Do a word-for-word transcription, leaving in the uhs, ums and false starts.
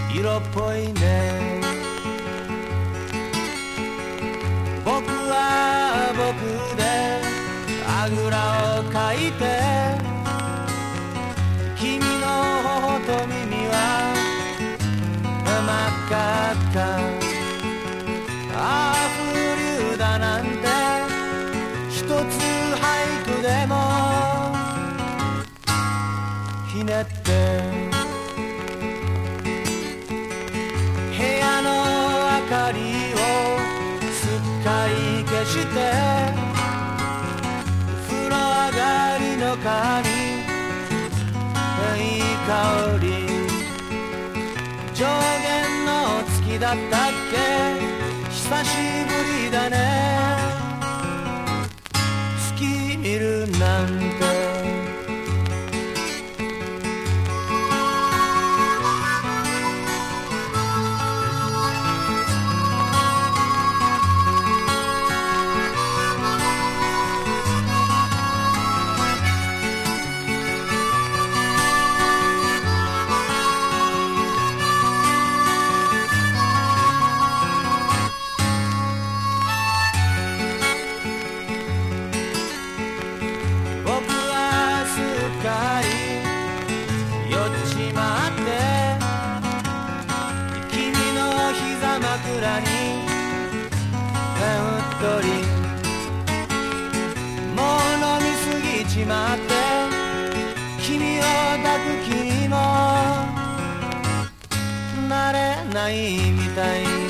色っぽいね。僕は僕であぐらをかいて、君の頬と耳は真っ赤っか。ああ風流だなんて一つ俳句でもひねって、部屋の明かりをすっかり消して、風呂上がりの髪いい香り、上限の月だったっけ、久しぶりだね、月見るなんて。枕にうっとり、もう飲みすぎちまって、君を抱く気にもなれないみたい。